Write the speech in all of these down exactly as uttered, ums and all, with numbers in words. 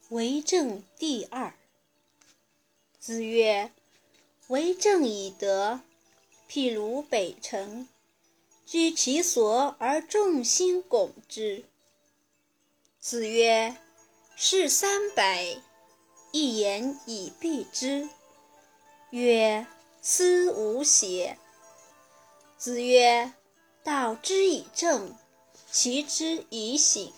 为政第二。子曰：为政以德，譬如北辰，居其所而众星拱之。子曰：事三百，一言以蔽之。曰：斯无邪。子曰：道之以政，齐之以刑。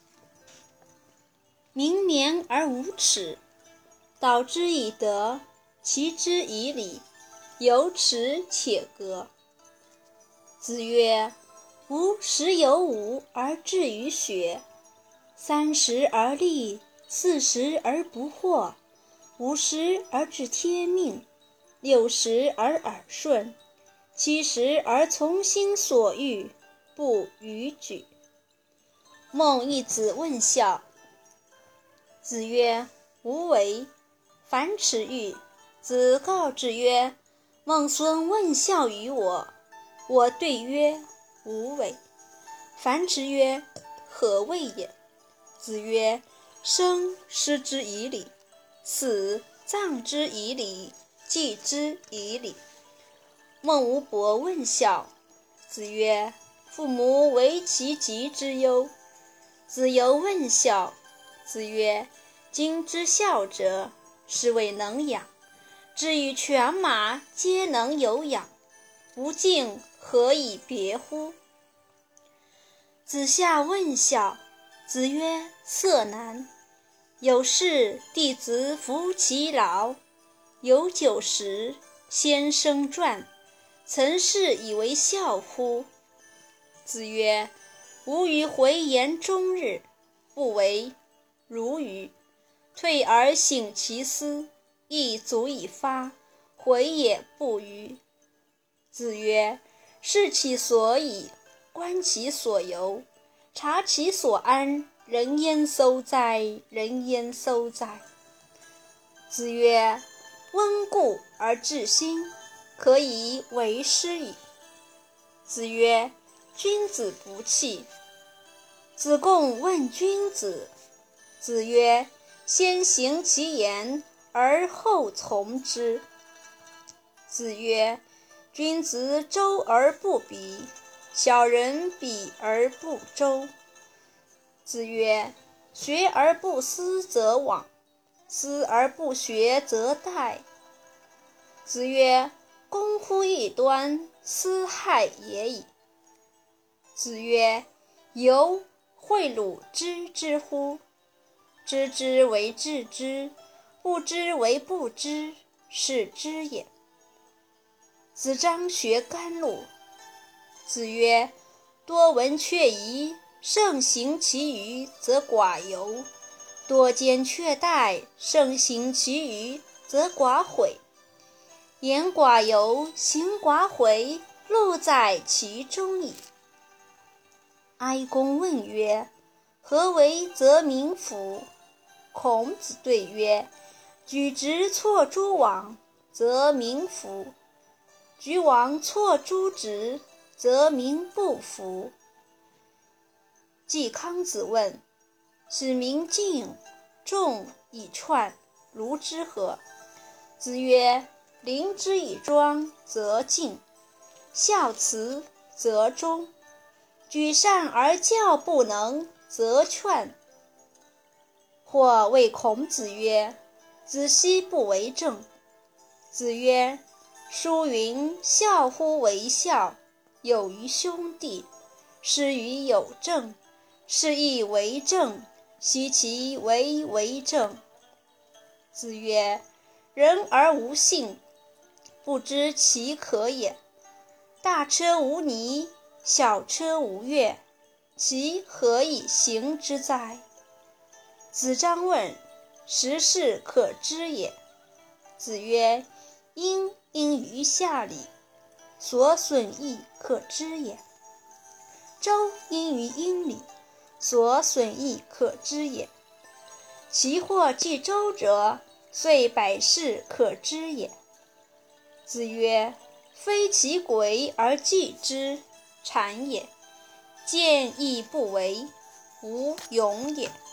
明廉而无耻，道之以德，齐之以礼，有耻且格。子曰：吾十有五而志于学，三十而立，四十而不惑，五十而知天命，六十而耳顺，七十而从心所欲，不逾矩。孟义子问孝。子曰：无为。樊迟愈。子告之曰：孟孙问孝于我，我对曰：无为。樊迟曰：何谓也？子曰：生师之以礼，死葬之以礼，祭之以礼。孟武伯问孝。子曰：父母为其疾之忧。子游问孝。子曰：今之孝者，是谓能养。至于犬马，皆能有养，不敬，何以别乎？子夏问孝。子曰：色难。有事，弟子服其劳。有九十，先生传。曾是以为孝乎？子曰：吾与回言终日，不为如愚。退而省其思，亦足以发，回也不愚。子曰：视其所以，观其所由，察其所安，人焉廋哉？人焉廋哉？子曰：温故而知新，可以为师矣。子曰：君子不器。子贡问君子。子曰：先行其言，而后从之。子曰：君子周而不比，小人比而不周。子曰：学而不思则罔，思而不学则殆。子曰：攻乎异端，斯害也已。子曰：由诲汝知之乎？知之为知之，不知为不知，是知也。子张学甘露。子曰：多闻却疑，盛行其余，则寡尤；多见却殆，盛行其余，则寡悔。言寡尤，行寡悔，路在其中矣。哀公问曰：何为则民服？孔子对曰：举直错诸枉，则民服；举枉错诸直，则民不服。季康子问：使民敬重以串，如之何？子曰：临之以庄，则敬；孝慈，则忠；举善而教不能，则劝。或谓孔子曰：子奚不为政？子曰：书云：孝乎为孝，有于兄弟，施于有政，是亦为政，奚其为为政？子曰：人而无信，不知其可也。大车无泥，小车无月，其何以行之哉？子张问：十事可知也？子曰：殷因于下礼，所损益可知也；周因于殷礼，所损益可知也。其或继周者，遂百事可知也。子曰：非其鬼而祭之，谄也；见义不为，无勇也。